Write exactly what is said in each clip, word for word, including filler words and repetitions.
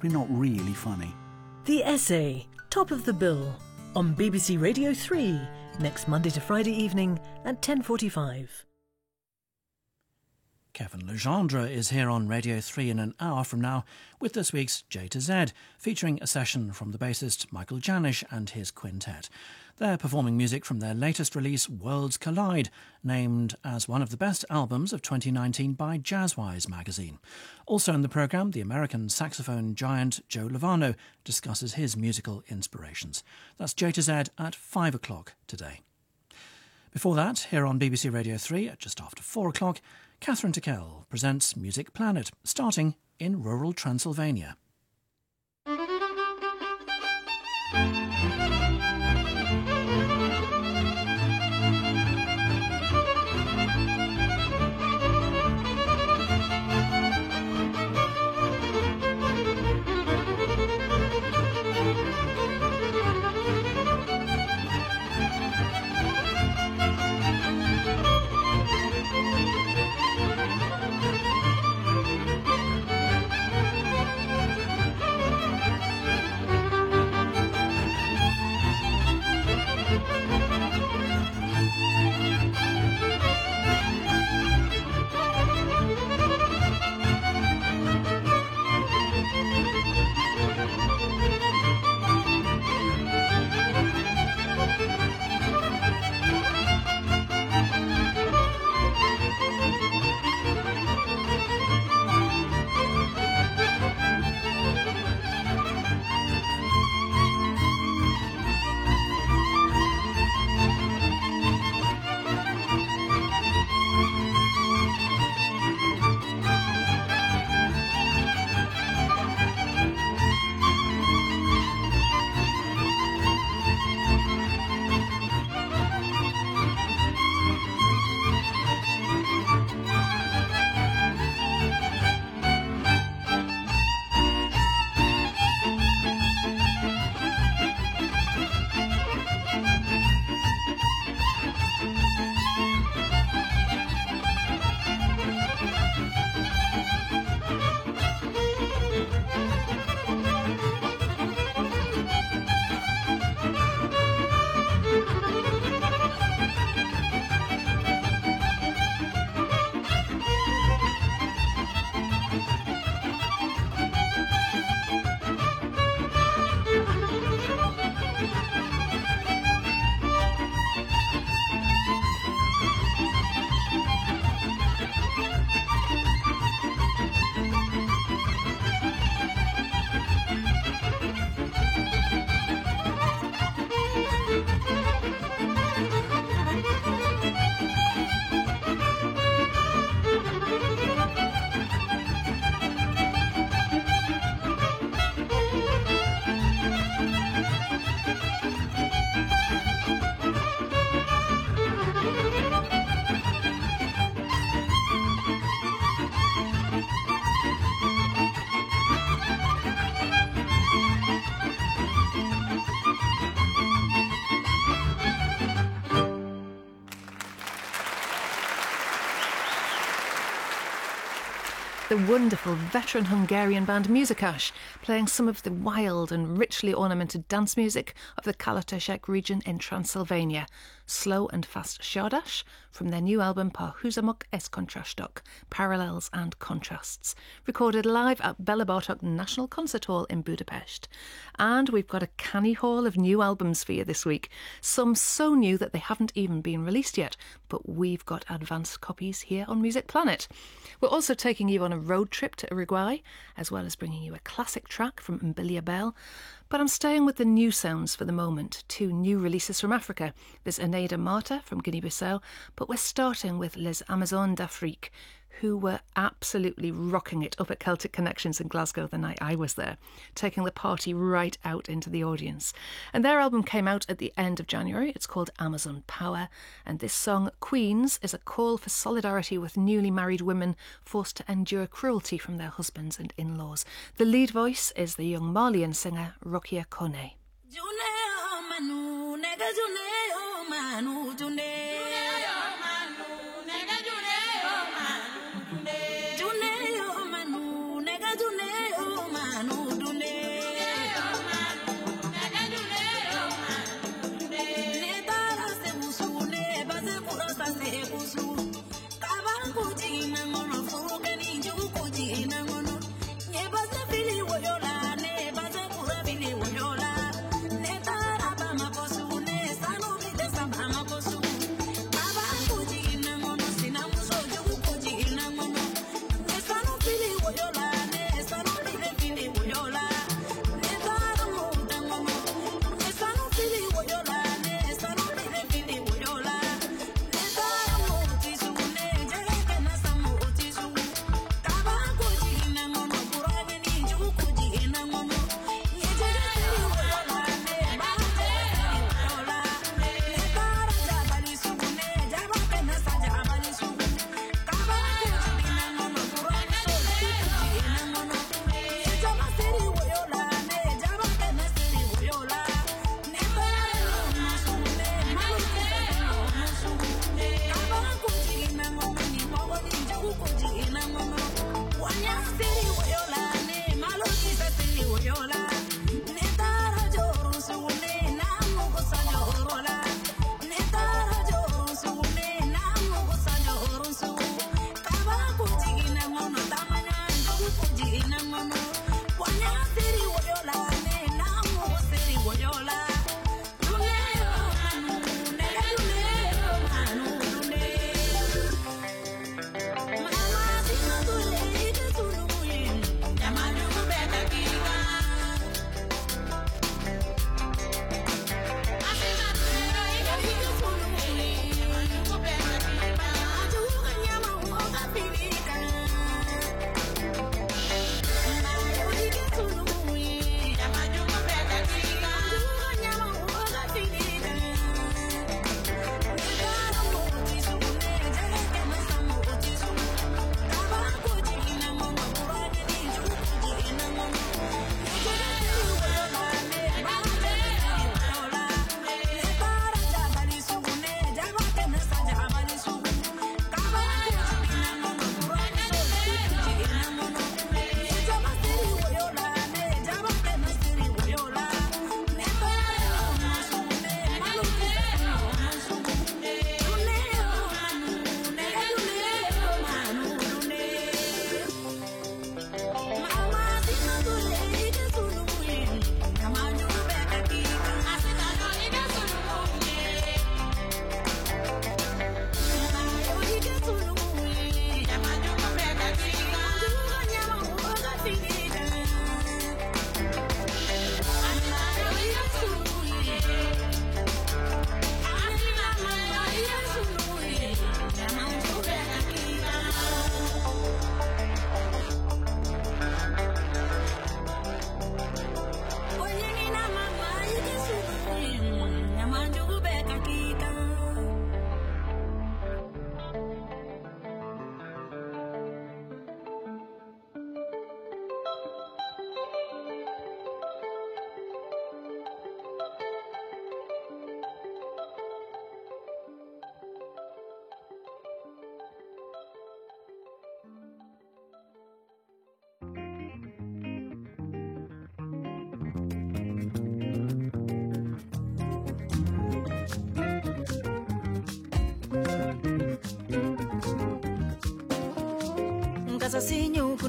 probably not really funny. The Essay, top of the bill, on B B C Radio three, next Monday to Friday evening at ten forty-five. Kevin Legendre is here on Radio three in an hour from now with this week's J to Z, featuring a session from the bassist Michael Janisch and his quintet. They're performing music from their latest release, Worlds Collide, named as one of the best albums of twenty nineteen by Jazzwise magazine. Also in the programme, the American saxophone giant Joe Lovano discusses his musical inspirations. That's J to Z at five o'clock today. Before that, here on B B C Radio three at just after four o'clock, Catherine Tickell presents Music Planet, starting in rural Transylvania. The wonderful veteran Hungarian band Musicash, playing some of the wild and richly ornamented dance music of the Kaloteshek region in Transylvania. Slow and fast Shardash from their new album Parhuzamok es Kontrastok, Parallels and Contrasts, recorded live at Bela Bartok National Concert Hall in Budapest. And we've got a canny haul of new albums for you this week, some so new that they haven't even been released yet, but we've got advanced copies here on Music Planet. We're also taking you on a road trip to Uruguay, as well as bringing you a classic track from Mbilia Bel. But I'm staying with the new sounds for the moment. Two new releases from Africa. There's Eneida Marta from Guinea-Bissau, but we're starting with Les Amazones d'Afrique, who were absolutely rocking it up at Celtic Connections in Glasgow the night I was there, taking the party right out into the audience. And their album came out at the end of January. It's called Amazon Power, and this song, Queens, is a call for solidarity with newly married women forced to endure cruelty from their husbands and in-laws. The lead voice is the young Malian singer Rokia Kone. June, oh, Manu, nega June, oh, Manu, June.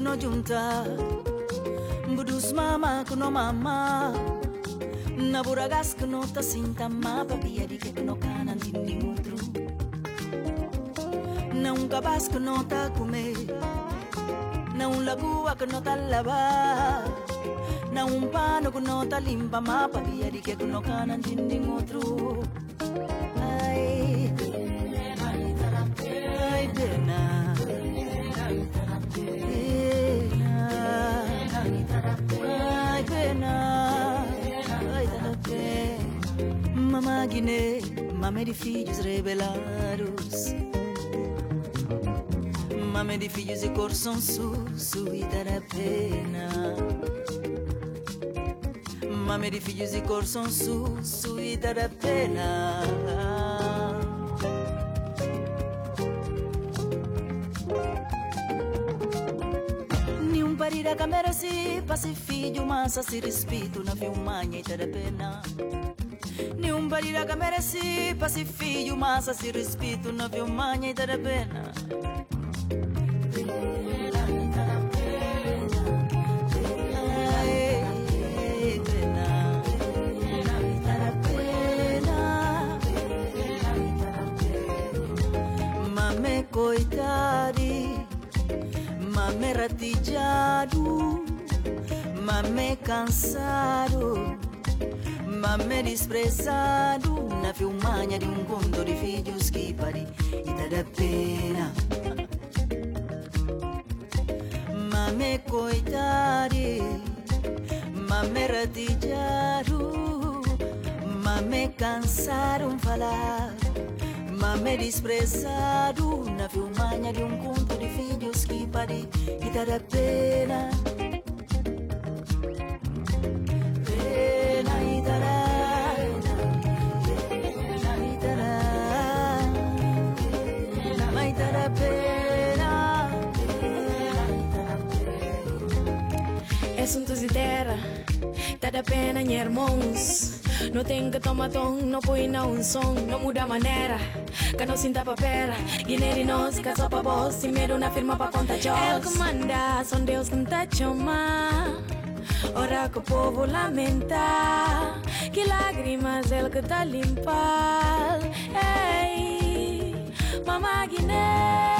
kuno junta budus mama kuno mama na buragas kuno ta sinta ma papia di que kuno kanan dindi mutru na un cabas kuno ta comer na un lagua kuno ta lavar na un pano kuno ta limpa ma papia di que kuno kanan dindi mutru ay ay pena ay pena ay tarape mamma Guiné mamma di filhos rebelados mamma di filhos e coração su su e tarapena mamma di filhos e coração su su e tarapena Parida camera si passi figlio massa si rispito na filmagna e da pena Ni un parida camera si passi figlio massa si rispito na filmagna e da pena Mame coitadi Mame ratijado, mame cansado, mame desprezado na filmagna di un conto di filhos que pari e dá da pena. Mame coitadi, mame ratijado, mame cansado falar. Mame desprezado na filmagna di un conto di filhos que pari e dá da pena Pena e dará Pena e dará Pena e dará pena Assuntos de terra Dá da pena, minha irmãos Não tem que tomar tom, não põe na um som Não muda a maneira, que não sinta papera Guiné de nós, que só pra voz Sem medo na firma pra contagios É o que manda, são Deus que tá chama Ora que o povo lamenta Que lágrimas ele que tá limpa Ei, mamá Guiné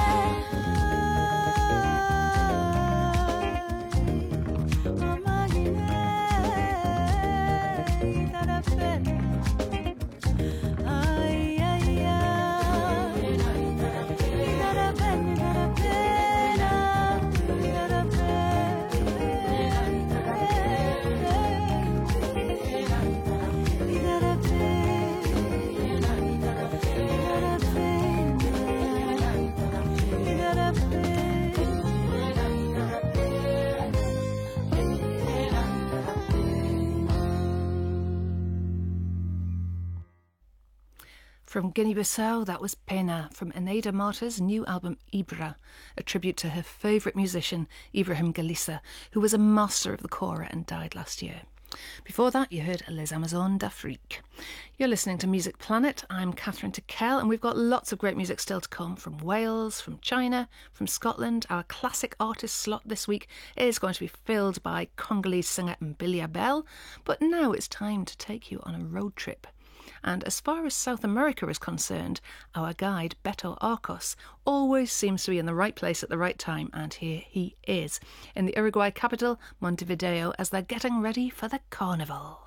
From Guinea-Bissau, that was Pena, from Eneida Marta's new album Ibra, a tribute to her favourite musician, Ibrahim Galissa, who was a master of the kora and died last year. Before that, you heard Les Amazones d'Afrique. You're listening to Music Planet. I'm Catherine Tickell, and we've got lots of great music still to come from Wales, from China, from Scotland. Our classic artist slot this week is going to be filled by Congolese singer Mbilia Bel, but now it's time to take you on a road trip. And as far as South America is concerned, our guide, Beto Arcos, always seems to be in the right place at the right time, and here he is, in the Uruguay capital, Montevideo, as they're getting ready for the carnival.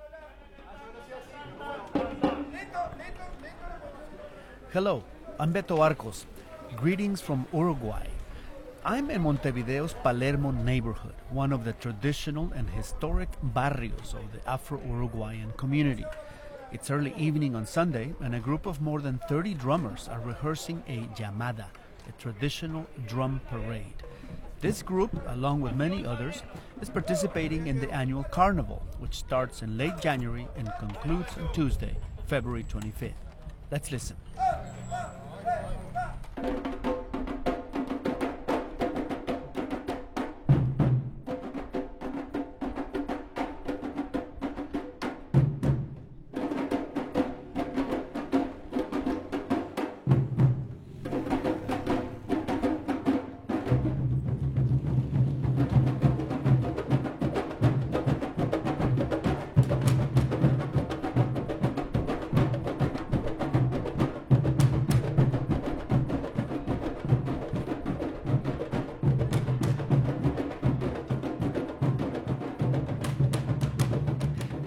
Hello, I'm Beto Arcos. Greetings from Uruguay. I'm in Montevideo's Palermo neighborhood, one of the traditional and historic barrios of the Afro-Uruguayan community. It's early evening on Sunday, and a group of more than thirty drummers are rehearsing a llamada, a traditional drum parade. This group, along with many others, is participating in the annual carnival, which starts in late January and concludes on Tuesday, February twenty-fifth. Let's listen.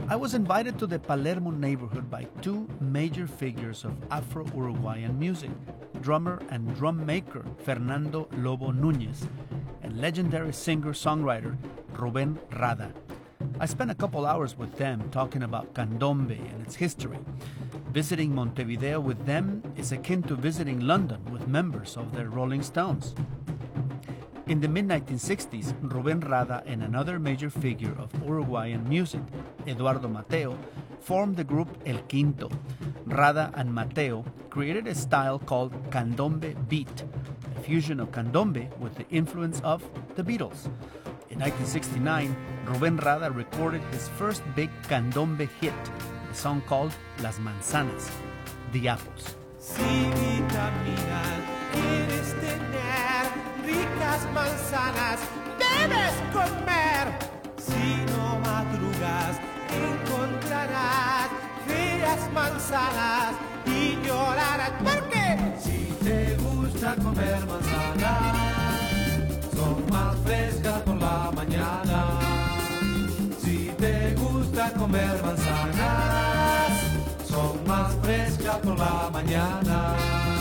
I was invited to the Palermo neighborhood by two major figures of Afro-Uruguayan music, drummer and drum maker Fernando Lobo Núñez, and legendary singer-songwriter Rubén Rada. I spent a couple hours with them talking about candombe and its history. Visiting Montevideo with them is akin to visiting London with members of the Rolling Stones. In the mid nineteen sixties, Rubén Rada and another major figure of Uruguayan music, Eduardo Mateo, formed the group El Quinto. Rada and Mateo created a style called candombe beat, a fusion of candombe with the influence of the Beatles. In nineteen sixty-nine, Rubén Rada recorded his first big candombe hit, a song called Las Manzanas, The Apples. Si vitaminas quieres tener, ricas manzanas debes comer. Si no madrugas, encontrarás feas manzanas y llorarás. ¿Por qué? Si te gusta comer manzanas, son más frescas por la mañana. Si te gusta comer manzanas, son más frescas por la mañana.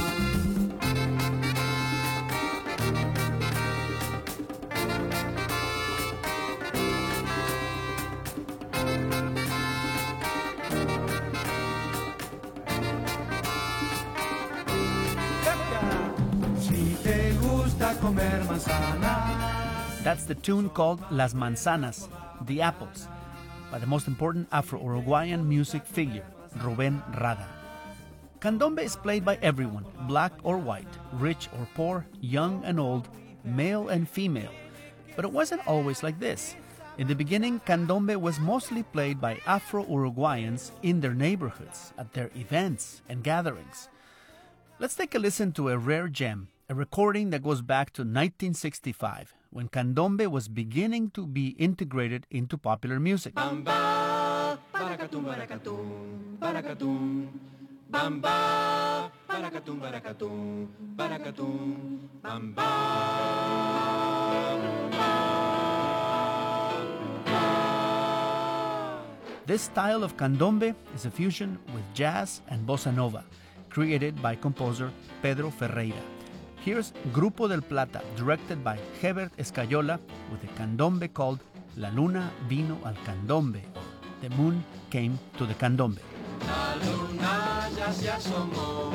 Si te gusta comer manzanas. That's the tune called Las Manzanas, The Apples, by the most important Afro-Uruguayan music figure, Rubén Rada. Candombe is played by everyone, black or white, rich or poor, young and old, male and female. But it wasn't always like this. In the beginning, candombe was mostly played by Afro-Uruguayans in their neighborhoods, at their events and gatherings. Let's take a listen to a rare gem, a recording that goes back to nineteen sixty-five, when candombe was beginning to be integrated into popular music. Bamba, baracatum, baracatum, baracatum. Bamba, baracatum, baracatum, baracatum. Bamba. This style of candombe is a fusion with jazz and bossa nova, created by composer Pedro Ferreira. Here's Grupo del Plata, directed by Hebert Escayola, with a candombe called La Luna Vino al Candombe, or The Moon Came to the Candombe. La luna ya se asomó,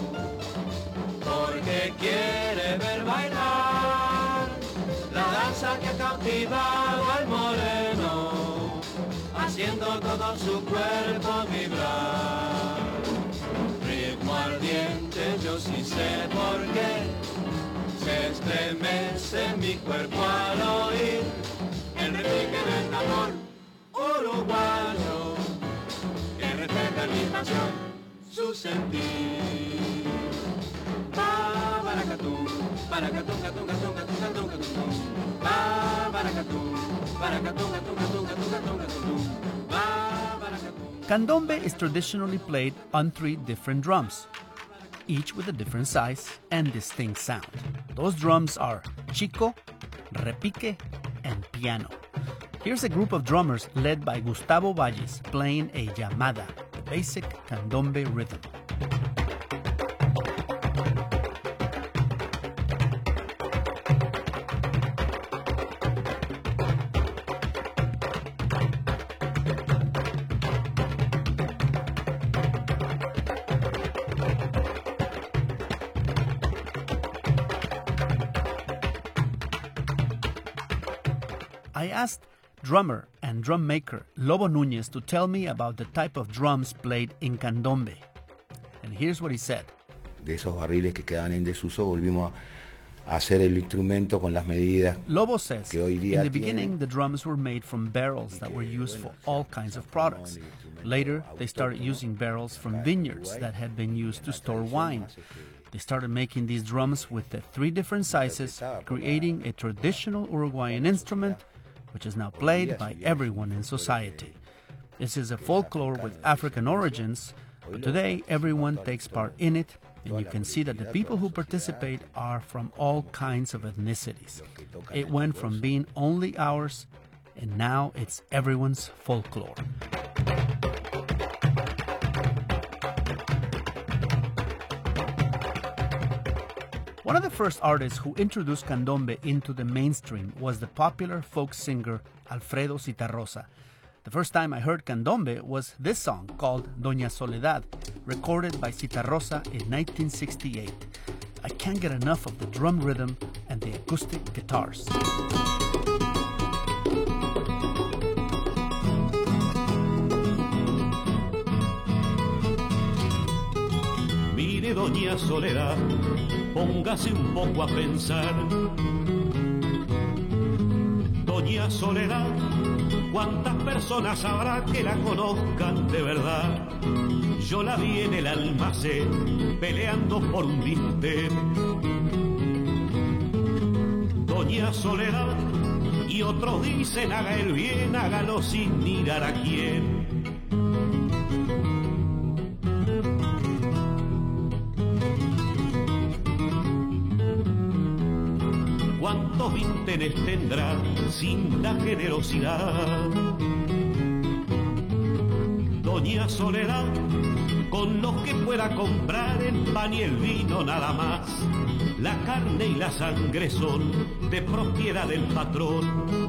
porque quiere ver bailar la danza que ha cautivado al moreno, haciendo todo su cuerpo vibrar. Ritmo ardiente, yo sí sé por qué se estremece mi cuerpo al oír el repique del tambor uruguayo que refleja mi pasión, su sentir. Ba baracatum, baracatum, catum, catum, catum, catum, catum. Ba baracatum, baracatum, catum, catum, catum, catum, catum. Ba baracatum. Candombe is traditionally played on three different drums, each with a different size and distinct sound. Those drums are chico, repique, and piano. Here's a group of drummers led by Gustavo Valles playing a llamada, the basic candombe rhythm. I asked drummer and drum maker Lobo Núñez to tell me about the type of drums played in candombe. And here's what he said. De esos barriles que quedan en desuso volvimos a hacer el instrumento con las medidas. Lobo says, que hoy día in the tienen. beginning the drums were made from barrels that were used for all kinds of products. Later they started using barrels from vineyards that had been used to store wine. They started making these drums with the three different sizes, creating a traditional Uruguayan instrument which is now played by everyone in society. This is a folklore with African origins, but today everyone takes part in it, and you can see that the people who participate are from all kinds of ethnicities. It went from being only ours, and now it's everyone's folklore. One of the first artists who introduced candombe into the mainstream was the popular folk singer Alfredo Zitarrosa. The first time I heard candombe was this song called Doña Soledad, recorded by Zitarrosa in nineteen sixty-eight. I can't get enough of the drum rhythm and the acoustic guitars. Mire, Doña Soledad, póngase un poco a pensar. Doña Soledad, ¿cuántas personas habrá que la conozcan de verdad? Yo la vi en el almacén, peleando por un bistec. Doña Soledad, y otros dicen haga el bien, hágalo sin mirar a quién. ¿Cuántos víntenes tendrá sin la generosidad? Doña Soledad, con lo que pueda comprar el pan y el vino nada más. La carne y la sangre son de propiedad del patrón.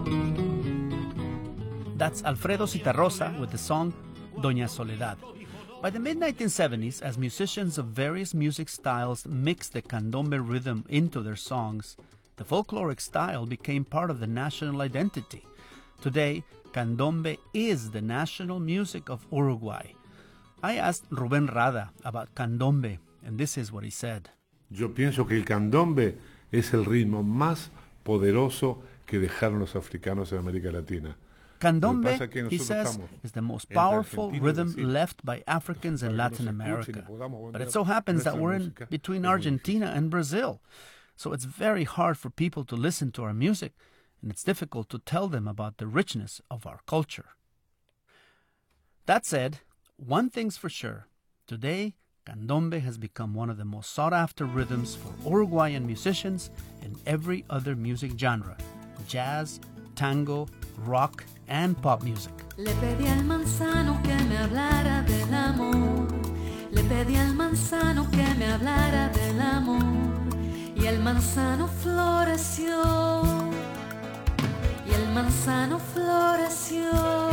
That's Alfredo Zitarrosa with the song Doña Soledad. By the mid nineteen seventies, as musicians of various music styles mixed the candombe rhythm into their songs, the folkloric style became part of the national identity. Today, candombe is the national music of Uruguay. I asked Rubén Rada about candombe, and this is what he said. Yo pienso que el candombe es el ritmo más poderoso que dejaron los africanos en América Latina. Candombe, he says, is the most powerful rhythm left by Africans in Latin America. But it so happens that we're in between Argentina and Brazil. So it's very hard for people to listen to our music, and it's difficult to tell them about the richness of our culture. That said, one thing's for sure. Today, candombe has become one of the most sought-after rhythms for Uruguayan musicians in every other music genre: jazz, tango, rock, and pop music. Le pedí al manzano que me hablara del amor. Le pedí al manzano que me hablara del amor. Y el manzano floreció. Y el manzano floreció.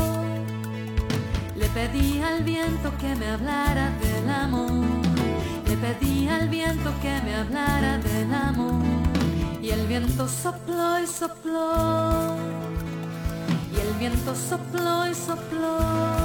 Le pedí al viento que me hablara del amor. Le pedí al viento que me hablara del amor. Y el viento sopló y sopló. Y el viento sopló y sopló.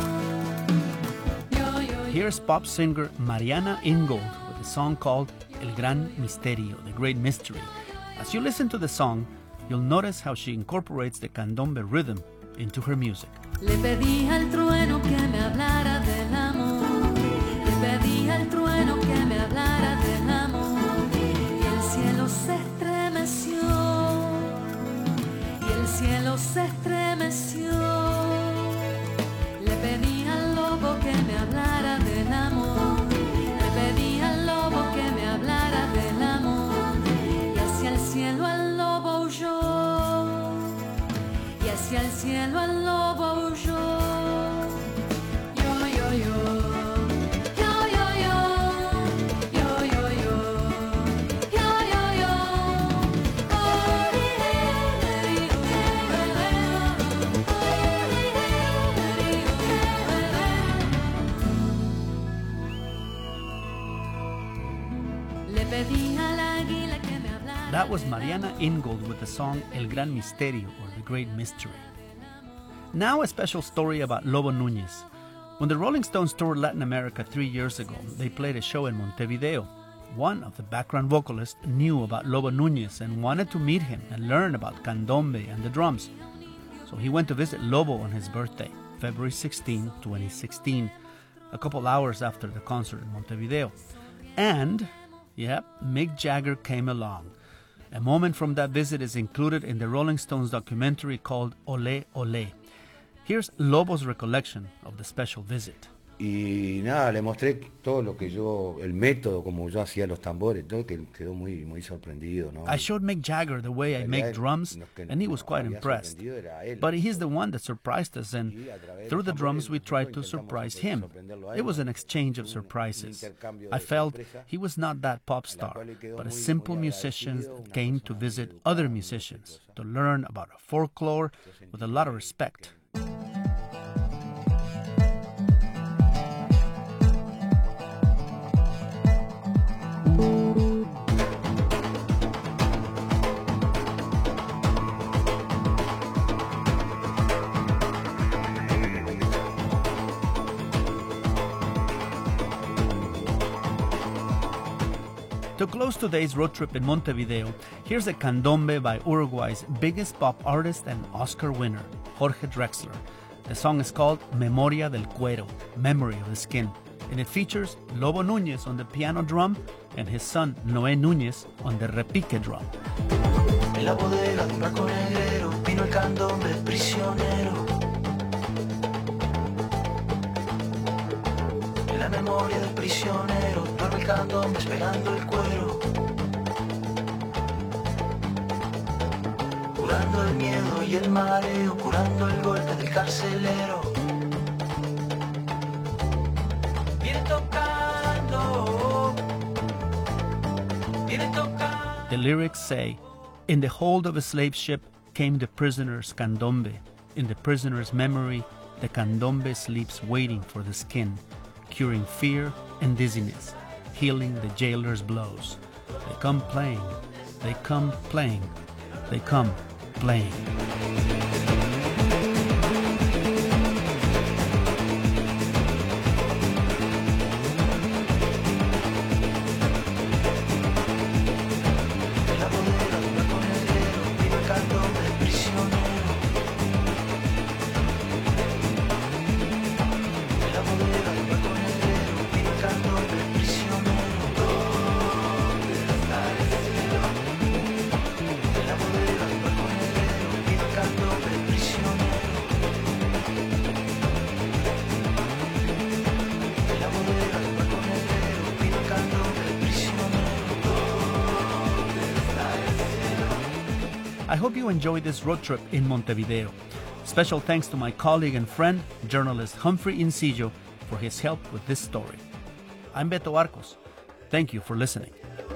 Yo, yo, yo. Here's pop singer Mariana Ingold with a song called El Gran Misterio, the Great Mystery. As you listen to the song, you'll notice how she incorporates the candombe rhythm into her music. Le pedí al trueno que me hablara del amor. Le pedí al trueno que me hablara del amor. Y el cielo se estremeció. Y el cielo se estremeció. Le pedí al lobo que me hablara del amor. Le pedí al lobo que me hablara del amor. Y hacia el cielo el lobo huyó. Y hacia el cielo el lobo huyó. Yo, yo, yo. Yo, yo, yo. Yo, yo, yo. Yo, yo, yo. Oh, di, di, di, Le pedí al águila que me hablara. That was Mariana Ingold with the song El Gran Misterio, or the Great Mystery. Now a special story about Lobo Núñez. When the Rolling Stones toured Latin America three years ago, they played a show in Montevideo. One of the background vocalists knew about Lobo Núñez and wanted to meet him and learn about candombe and the drums. So he went to visit Lobo on his birthday, February sixteenth, twenty sixteen, a couple hours after the concert in Montevideo. And, yep, Mick Jagger came along. A moment from that visit is included in the Rolling Stones documentary called Olé Olé. Here's Lobo's recollection of the special visit. Y nada, le mostré todo lo que yo, el método como yo hacía los tambores, todo, que quedó muy, muy sorprendido, ¿no? I showed Mick Jagger the way I make drums, and he was quite impressed. But he's the one that surprised us, and through the drums we tried to surprise him. It was an exchange of surprises. I felt he was not that pop star, but a simple musician that came to visit other musicians, to learn about a folklore with a lot of respect. To close today's road trip in Montevideo, here's a candombe by Uruguay's biggest pop artist and Oscar winner, Jorge Drexler. The song is called Memoria del Cuero, Memory of the Skin, and it features Lobo Núñez on the piano drum and his son Noé Núñez on the repique drum. En la bodega de un barco negrero vino el candombe prisionero. En la memoria del prisionero duerme el candombe esperando el cuero. Curando el miedo y el mareo, curando el golpe del carcelero. Viene tocando, viene tocando. The lyrics say, in the hold of a slave ship came the prisoner's candombe. In the prisoner's memory, the candombe sleeps waiting for the skin, curing fear and dizziness, healing the jailer's blows. They come playing, they come playing, they come playing. I hope you enjoyed this road trip in Montevideo. Special thanks to my colleague and friend, journalist Humphrey Incillo, for his help with this story. I'm Beto Arcos. Thank you for listening.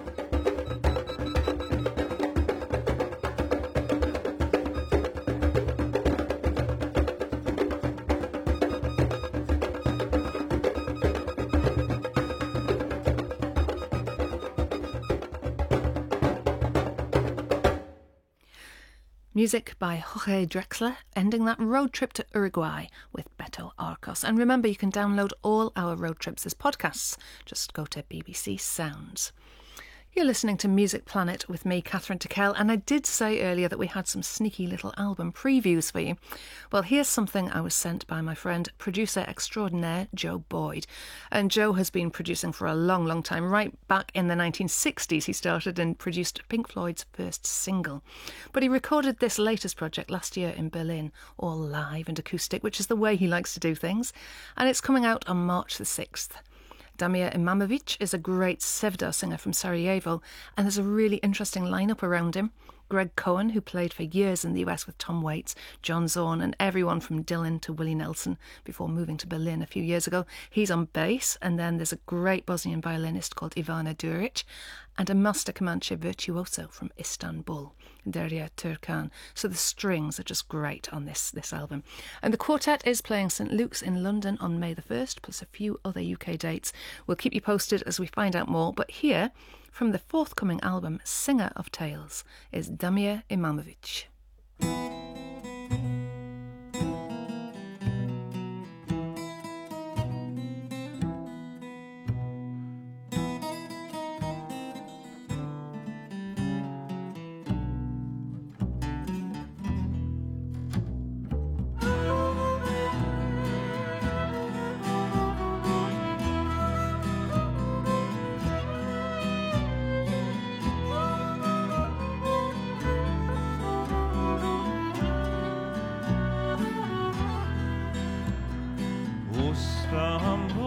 Music by Jorge Drexler, ending that road trip to Uruguay with Beto Arcos. And remember, you can download all our road trips as podcasts. Just go to B B C Sounds. You're listening to Music Planet with me, Catherine Tickell, and I did say earlier that we had some sneaky little album previews for you. Well, here's something I was sent by my friend, producer extraordinaire Joe Boyd. And Joe has been producing for a long, long time. Right back in the nineteen sixties, he started and produced Pink Floyd's first single. But he recorded this latest project last year in Berlin, all live and acoustic, which is the way he likes to do things. And it's coming out on March the sixth. Damir Imamovic is a great Sevda singer from Sarajevo, and there's a really interesting lineup around him. Greg Cohen, who played for years in the U S with Tom Waits, John Zorn, and everyone from Dylan to Willie Nelson before moving to Berlin a few years ago. He's on bass, and then there's a great Bosnian violinist called Ivana Duric, and a master Comanche virtuoso from Istanbul, Derya Turkan. So the strings are just great on this, this album. And the quartet is playing St Luke's in London on May the first, plus a few other U K dates. We'll keep you posted as we find out more, but here, from the forthcoming album Singer of Tales, is Damir Imamovic. Osterhamn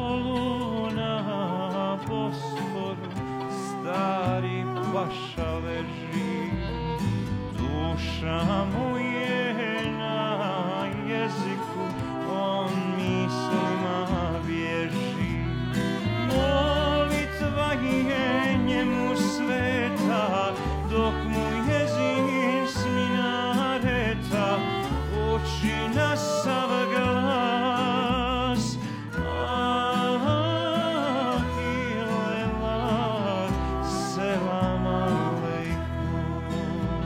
paša leži, duša mu je na jeziku, on mislima bježi. Molitva je njemu sveta, dok mu jezin s minareta uči na sav glas. Ah, ilela, selam aleikum.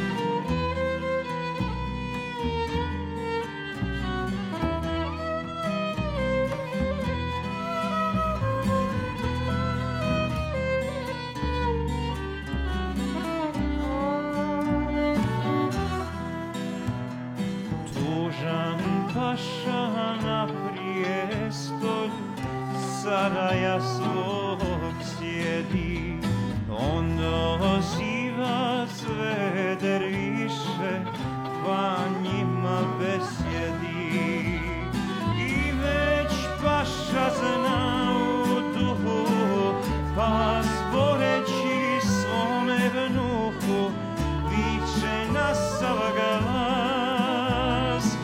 Tužan paša na prijestolju caraja svog sjedi, on doziva sve derviše, pa njima besjedi. I već paša zna u duhu, pa zboreći svome vnuku, viče na sav glas.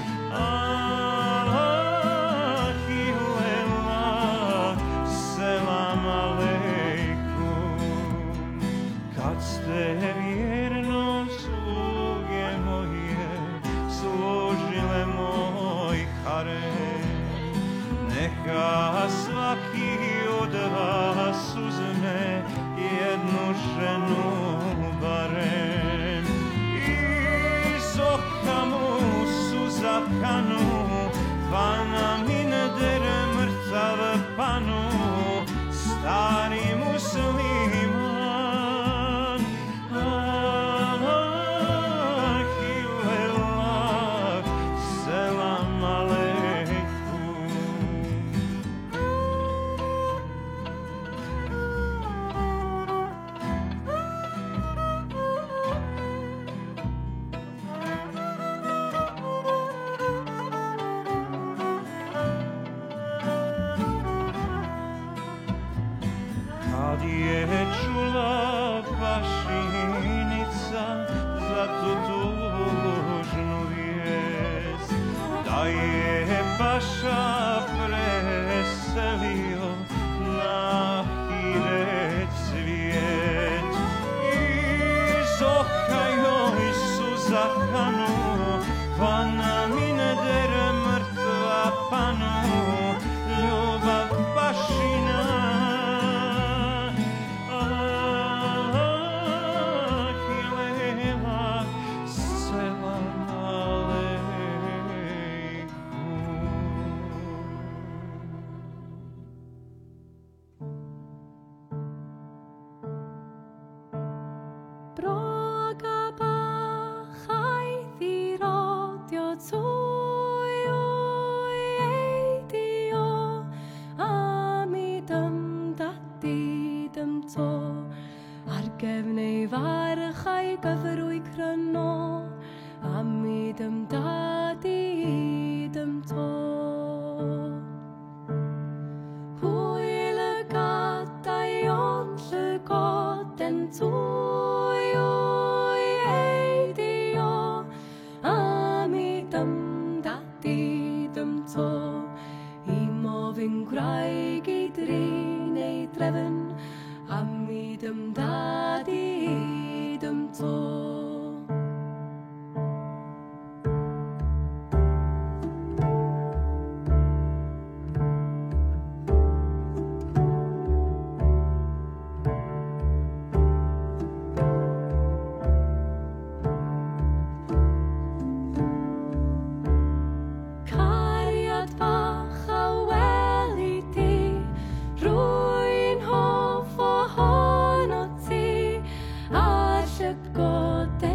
Allah ilela, selam aleikum. Kad ste vjerno sluge moje služile moj harem, neka svaki od vas uzme jednu ženu barem. Iz oka mu suza kanu, pa nam inder mrtav panu, stari musliman. Allah ilela, selam aleikum. Kad je čula pašinica za tu tužnu vijest, da je paša preselio na hiret svijet, iz oka joj suza kanu, pa nam inder mrtva panu, ljubav pašina. Gefnei farchai gyfrwy cryno, am idym dadi idym to. Hwyl y gadau ond llygod yn twy o'i eidio, am idym dadi idym to. I mofyn gwraig i drin ei drefn, am idym dadi idym to. Cariad bach a weli di, rwy'n hoff o hon o ti, a sydd god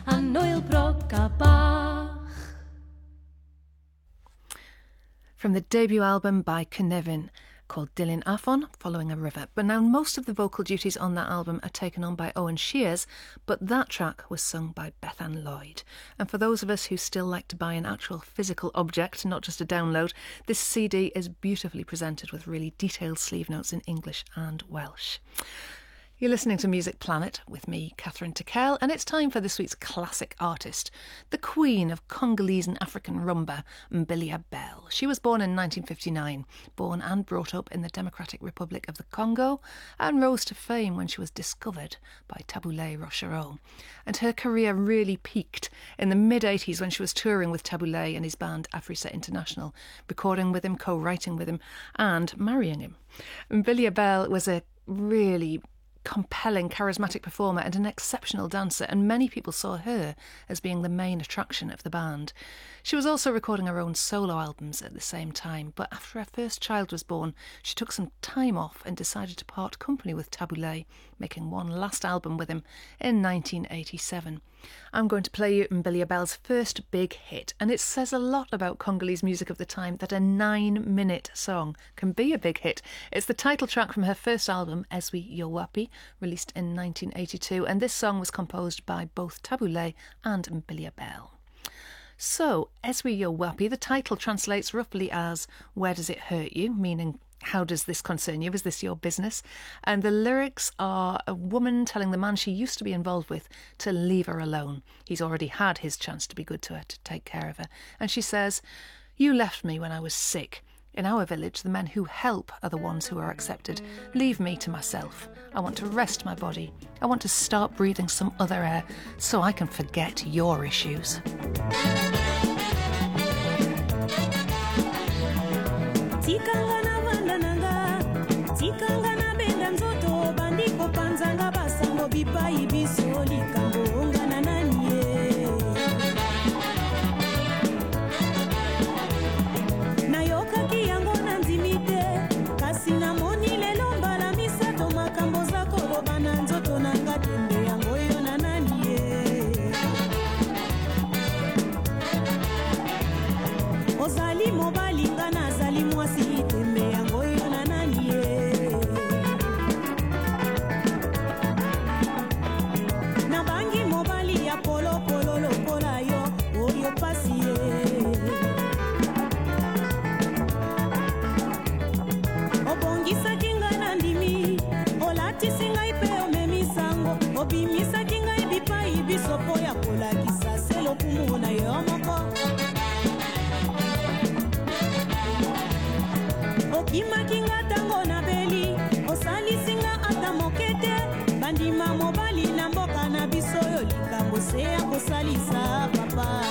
an oil procapach. From the debut album by Cynefin, called Dilyn Afon, Following a River. But now most of the vocal duties on that album are taken on by Owen Shears, but that track was sung by Bethan Lloyd. And for those of us who still like to buy an actual physical object, not just a download, this C D is beautifully presented with really detailed sleeve notes in English and Welsh. You're listening to Music Planet with me, Catherine Tickell, and it's time for this week's classic artist, the queen of Congolese and African rumba, Mbilia Bel. She was born in nineteen fifty-nine, born and brought up in the Democratic Republic of the Congo, and rose to fame when she was discovered by Taboulé Rochereau. And her career really peaked in the mid-eighties when she was touring with Taboulé and his band Afrisa International, recording with him, co-writing with him, and marrying him. Mbilia Bel was a really compelling, charismatic performer and an exceptional dancer, and many people saw her as being the main attraction of the band. She was also recording her own solo albums at the same time, but after her first child was born, she took some time off and decided to part company with Taboulé, making one last album with him in nineteen eighty-seven. I'm going to play you Mbilia Bel's first big hit, and it says a lot about Congolese music of the time that a nine-minute song can be a big hit. It's the title track from her first album, Ezwi Yowapi, released in nineteen eighty-two, and this song was composed by both Taboulé and Mbilia Bel. So, Ezwi Yowapi, the title translates roughly as Where Does It Hurt You?, meaning how does this concern you? Is this your business? And the lyrics are a woman telling the man she used to be involved with to leave her alone. He's already had his chance to be good to her, to take care of her. And she says, you left me when I was sick. In our village, the men who help are the ones who are accepted. Leave me to myself. I want to rest my body. I want to start breathing some other air so I can forget your issues. Tikanga na benda nzoto bandiko panzanga basango bipai biso likambo ongana nanie nayoka kiyango na nzimite kasi namoni lelo mbala misato makambo zako loba na nzoto nanga tembe yango yo na nanie ozali mobali nga nazali mwasi tembe yango yo na nanie obimisa kinga ibipai bisopo ya kolakisa selo kumuna yo moko okima kinga tango na beli osalisinga ata mokete bandima mobali na mboka na biso yo likambo se ya kosalisa papa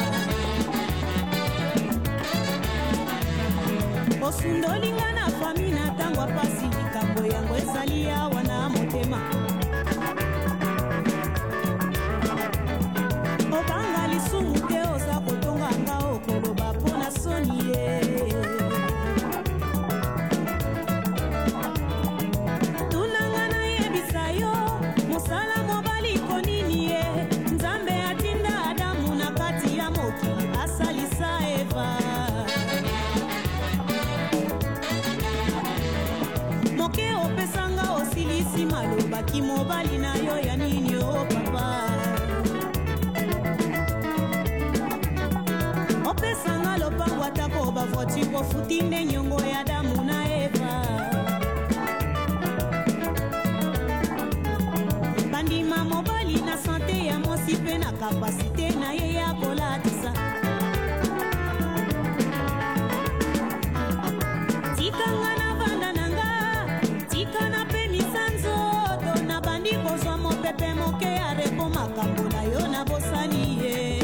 osundolinga na fami na tango apasi likambo yango ezali awa na motema obanga lisumu te oza kotonga nga okoloba mpona soni ye tunanga nayebisa yo mosala mobali konini ye nzambe atinda adamu na kati ya mokili asalisa eva moke opesanga osilisi malobaki mobali na yo ya nini o papa opesanga lopango atako bavoti kofuti nde nyongo ya damu na eva bandima mobali na sante ya mosi mpe na kapasite na ye ya kolatisa tikanga na vanda nanga tika na pe misanzoto na bandi kozwa mopepe moke ya repo makambo na yo na bosani ye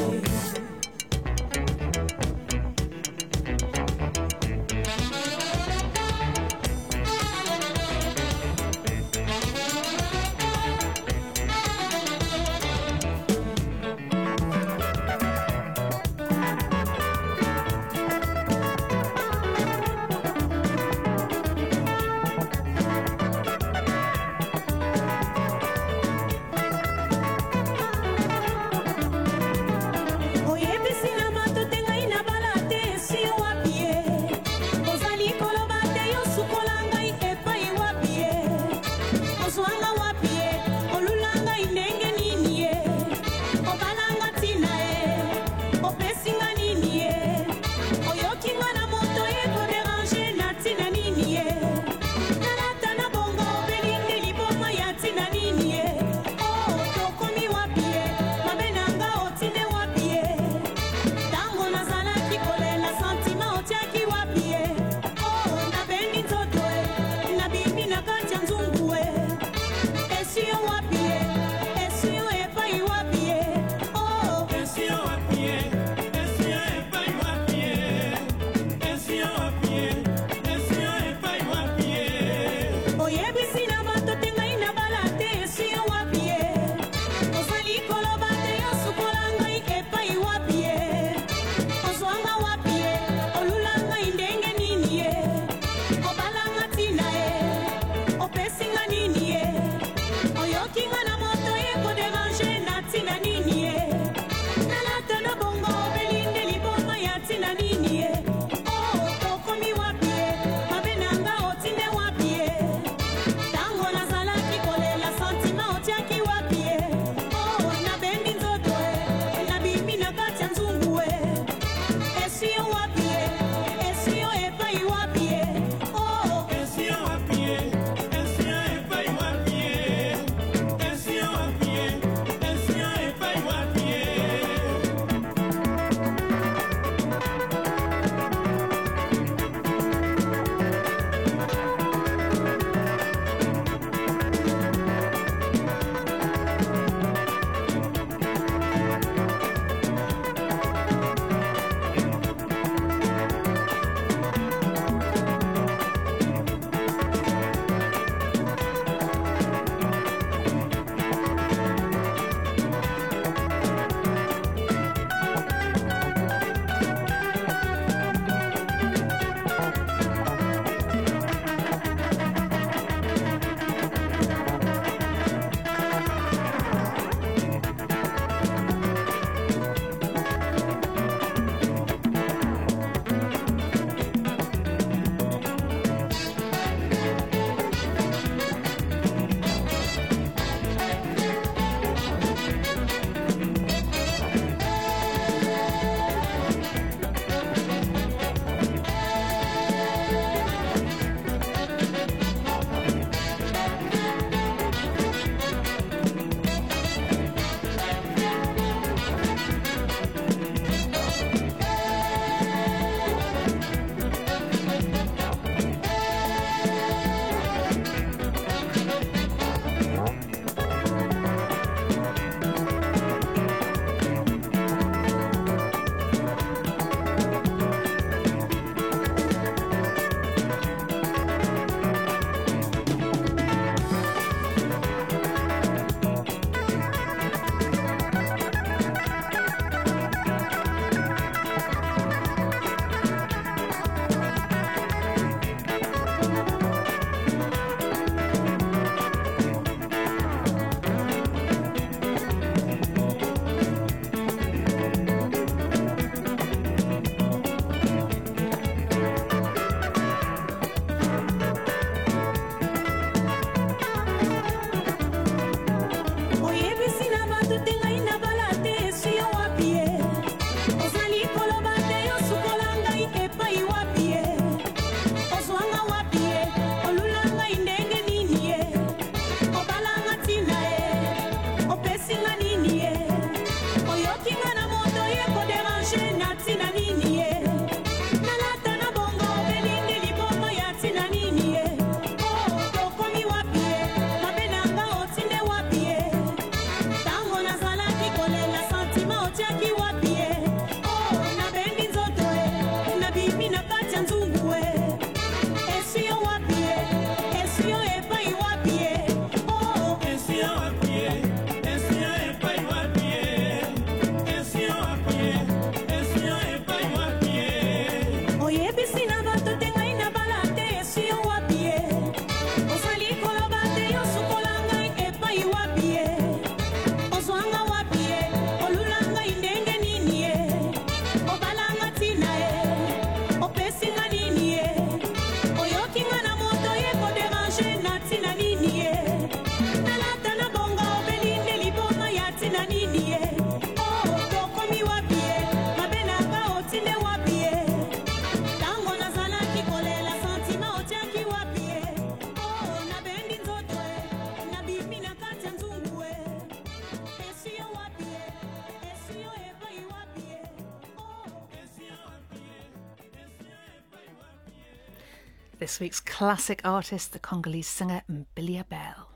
This week's classic artist, the Congolese singer Mbilia Bel.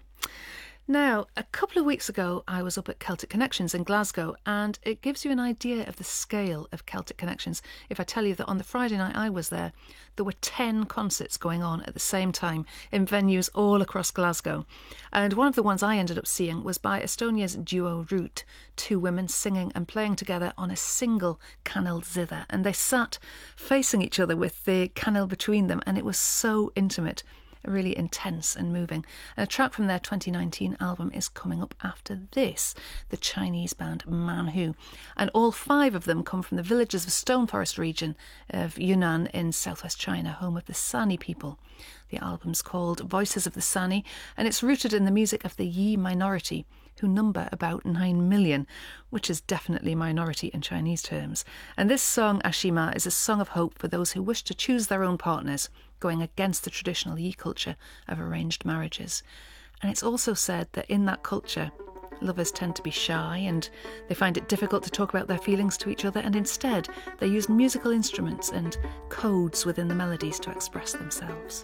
Now, a couple of weeks ago, I was up at Celtic Connections in Glasgow, and it gives you an idea of the scale of Celtic Connections if I tell you that on the Friday night I was there, there were ten concerts going on at the same time in venues all across Glasgow. And one of the ones I ended up seeing was by Estonia's duo Root, two women singing and playing together on a single canal zither. And they sat facing each other with the canal between them, and it was so intimate. Really intense and moving. And a track from their twenty nineteen album is coming up after this, the Chinese band Manhu. And all five of them come from the villages of Stone Forest region of Yunnan in southwest China, home of the Sani people. The album's called Voices of the Sani, and it's rooted in the music of the Yi minority, who number about nine million, which is definitely minority in Chinese terms. And this song, Ashima, is a song of hope for those who wish to choose their own partners, going against the traditional Yi culture of arranged marriages. And it's also said that in that culture, lovers tend to be shy and they find it difficult to talk about their feelings to each other, and instead they use musical instruments and codes within the melodies to express themselves.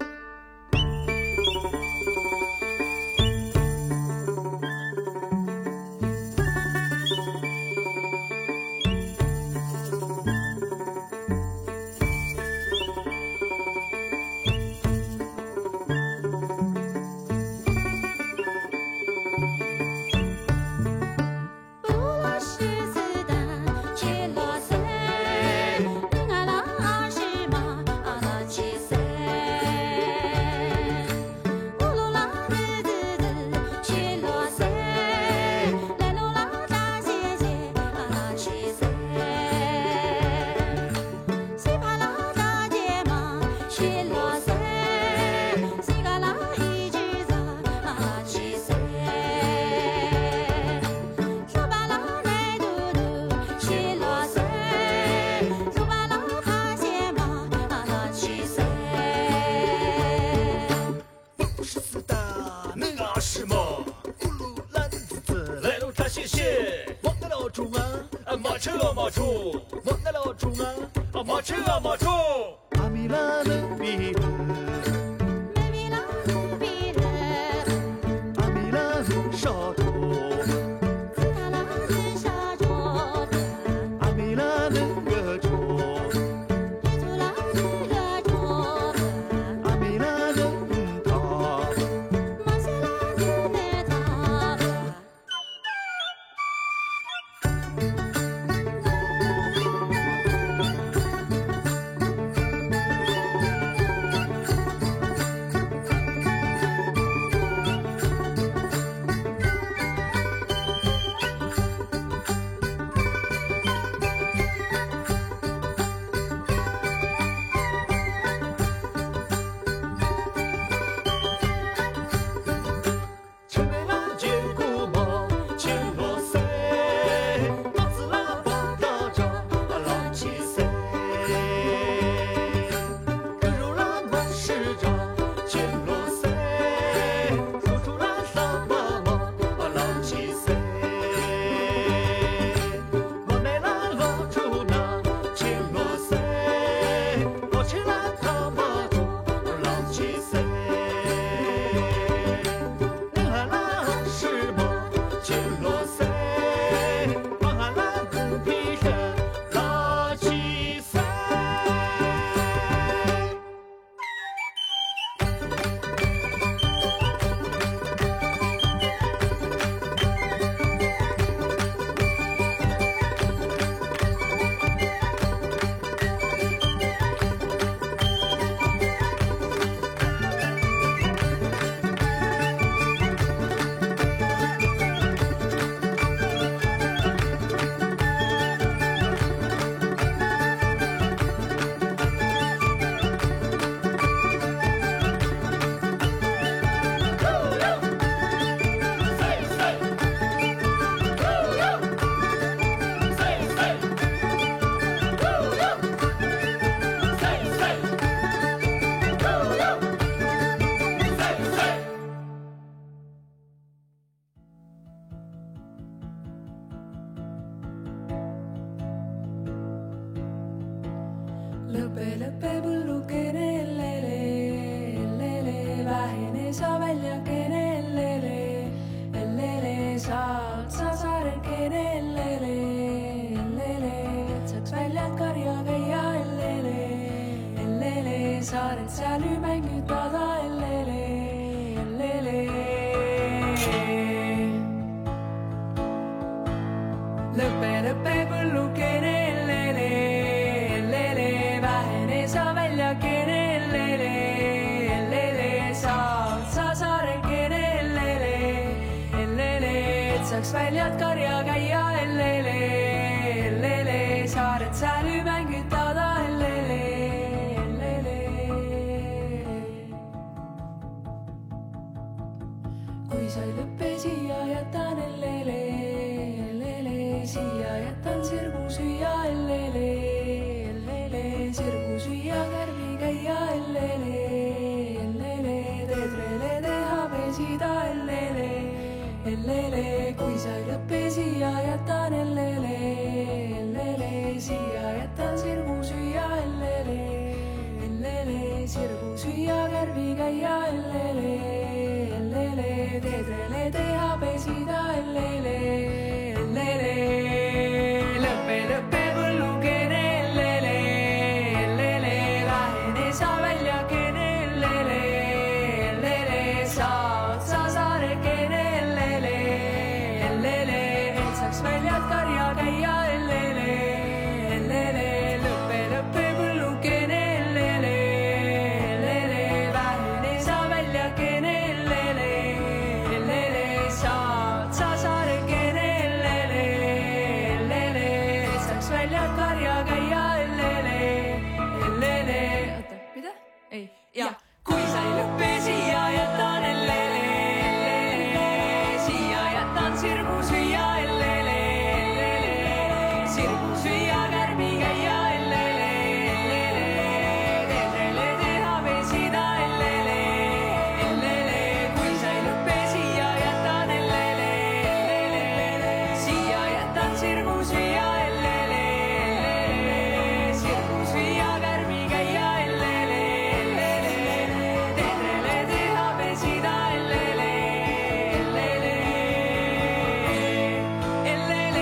Lupe, lupe, bulu, querelele. saared seal mängitada, ellele, ellele. lõpe, lõpe põllukene, ellele, ellele, vähene sa väljakene, ellele, ellele, saad sa saarekene, ellele, ellele, et saaks väljad karja käia, ellele, ellele, saared seal mängitada, ellele, ellele. kui sa ei lõppe siia, jätan ellele, ellele, siia jätan sirgu süüa, ellele, ellele, sirgu süüa, kärbi käia, ellele, ellele, teedrele teha pesida, ellele, ellele, kui sa ei lõppe siia, jätan ellele, ellele, siia jätan sirgu süüa, ellele, ellele, sirgu süüa, kärbi käia, ellele, ellele, teedrele teha pesida, ellele, ellele. lõppe, lõppe põllukene, ellele, ellele, vähene sa väljakene, ellele, ellele, saad sa saarekene, ellele, ellele, et saaks väljad karja käia, ellele, ellele, lõppe, lõppe põllukene, ellele, ellele, vähene sa väljakene, ellele, ellele, saad sa saarekene, ellele, ellele, et saaks väljad karja käia, ellele, ellele. oota, mida? ei, jaa. kui sa ei lõppe siia, jätan ellele, ellele, siia jätan sirgu süüa, ellele, ellele, sirgu süüa, kärbi käia, ellele, ellele, teedrele teha pesida, ellele, ellele, kui sa ei lõppe siia, jätan ellele, ellele, siia jätan sirgu süüa, ellele, ellele, sirgu süüa, kärbi käia, ellele, ellele, teedrele teha pesida, ellele, ellele, ellele,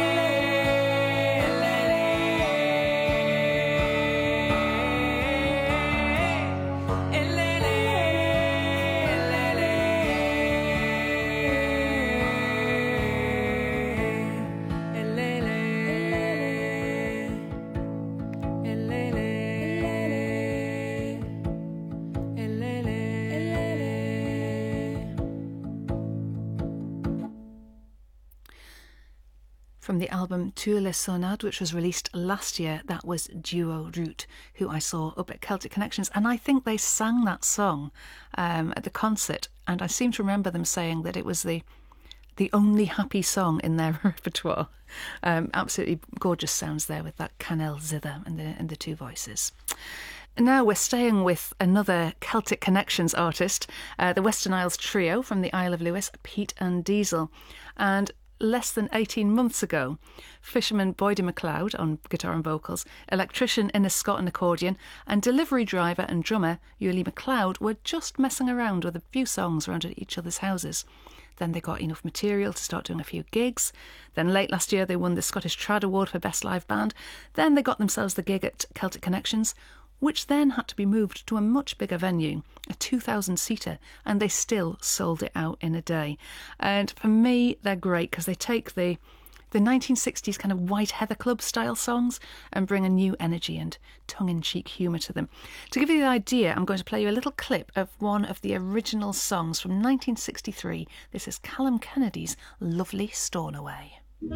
From the album Tour les Sonades, which was released last year, that was Duo Route, who I saw up at Celtic Connections. And I think they sang that song um, at the concert. And I seem to remember them saying that it was the the only happy song in their repertoire. Um, absolutely gorgeous sounds there with that Canel zither and the, and the two voices. Now we're staying with another Celtic Connections artist, uh, the Western Isles Trio from the Isle of Lewis, Pete and Diesel. And less than eighteen months ago, fisherman Boydie MacLeod on guitar and vocals, electrician Innes Scott on accordion, and delivery driver and drummer Yuli MacLeod were just messing around with a few songs around at each other's houses. Then they got enough material to start doing a few gigs. Then late last year they won the Scottish Trad Award for Best Live Band. Then they got themselves the gig at Celtic Connections, which then had to be moved to a much bigger venue, a two thousand seater, and they still sold it out in a day. And for me, they're great because they take the the nineteen sixties kind of White Heather Club style songs and bring a new energy and tongue-in-cheek humour to them. To give you the idea, I'm going to play you a little clip of one of the original songs from nineteen sixty-three. This is Callum Kennedy's Lovely Stornoway.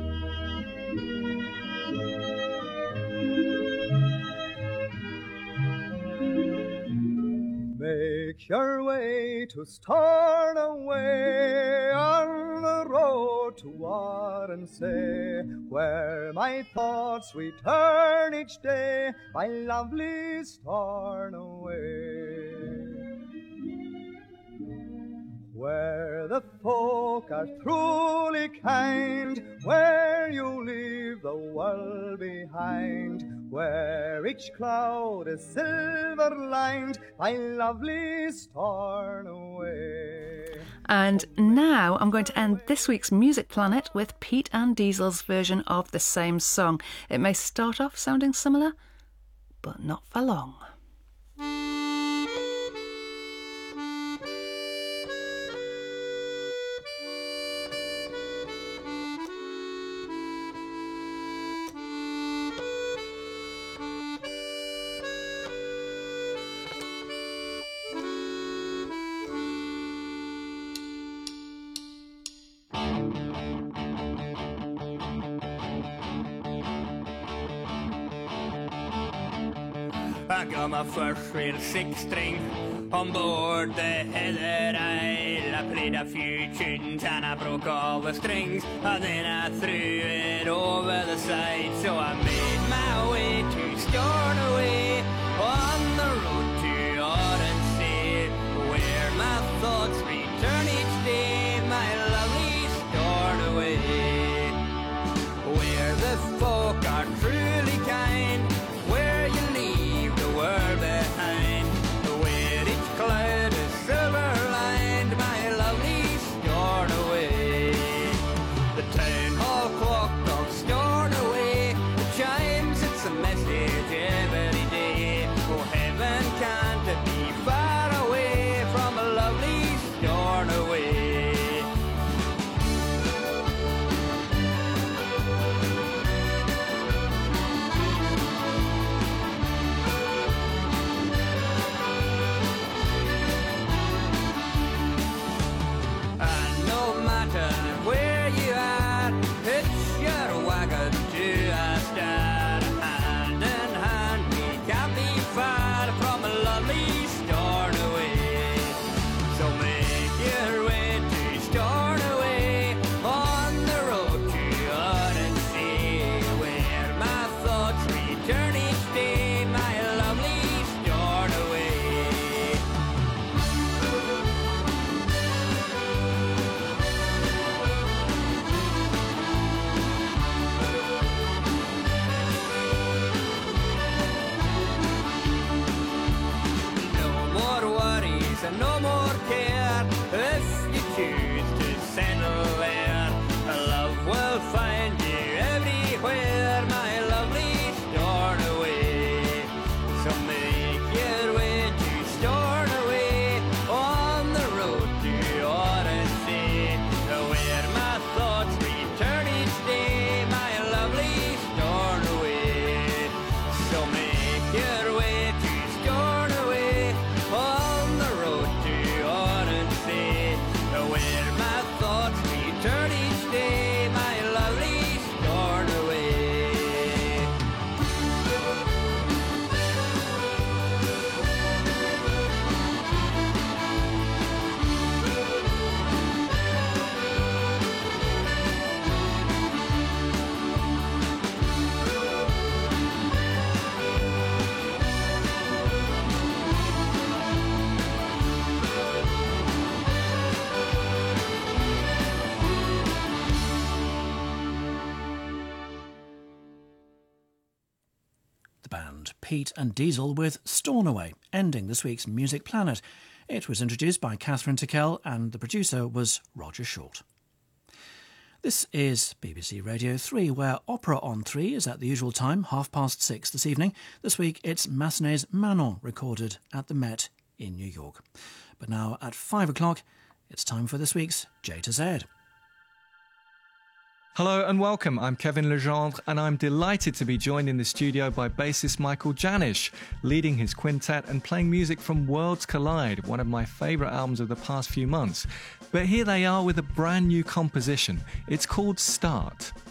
Make your way to Stornoway on the road to Warrensay, where my thoughts return each day, my lovely Stornoway. Where the folk are truly kind, where you leave the world behind, where each cloud is silver-lined, my lovely Stornoway. And now I'm going to end this week's Music Planet with Pete and Diesel's version of the same song. It may start off sounding similar, but not for long. I got my first real six string on board the Heather Isle. I played a few tunes and I broke all the strings, and then I threw it over the side. So I made my way to Stornoway on the road to Oronsay, where my thoughts return each day, my lovely Stornoway, where the folk are truly kind, where you leave the world behind, where each cloud is silver lined, my lovely Stornoway. The town hall clock of Stornoway chimes its message every day. Oh, heaven can't be far away from a lovely Stornoway. And no matter where you are, hitch your wagon to a star. Hand in hand, we can't be far from a lovely Stornoway. So make your way to Stornoway on the road to Oronsay, where my thoughts return each day, my lovely Stornoway. No more worries and no more care if you choose to settle there. Love will find you everywhere, my lovely Stornoway. So make your way to Stornoway on the road to Oronsay, where my thoughts return each day, my lovely Stornoway. So make your way to Stornoway on the road to Oronsay, where my thoughts return each day, my lovely Stornoway. The band Pete and Diesel with Stornoway, ending this week's Music Planet. It was introduced by Catherine Tickell and the producer was Roger Short. This is B B C Radio three, where Opera on three is at the usual time, half past six this evening. This week it's Massenet's Manon, recorded at the Met in New York. But now at five o'clock, it's time for this week's J to Z. Hello and welcome, I'm Kevin Legendre and I'm delighted to be joined in the studio by bassist Michael Janisch, leading his quintet and playing music from Worlds Collide, one of my favourite albums of the past few months. But here they are with a brand new composition. It's called Start.